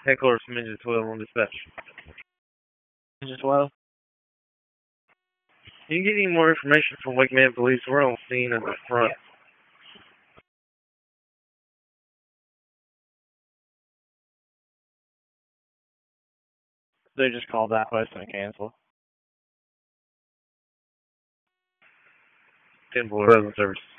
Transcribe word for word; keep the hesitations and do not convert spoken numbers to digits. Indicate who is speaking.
Speaker 1: Heckler from Engine twelve on dispatch.
Speaker 2: Engine twelve?
Speaker 1: Can you get any more information from Wake Man Police? We're on scene at the front.
Speaker 2: They just called that place and cancel.
Speaker 1: ten four present service.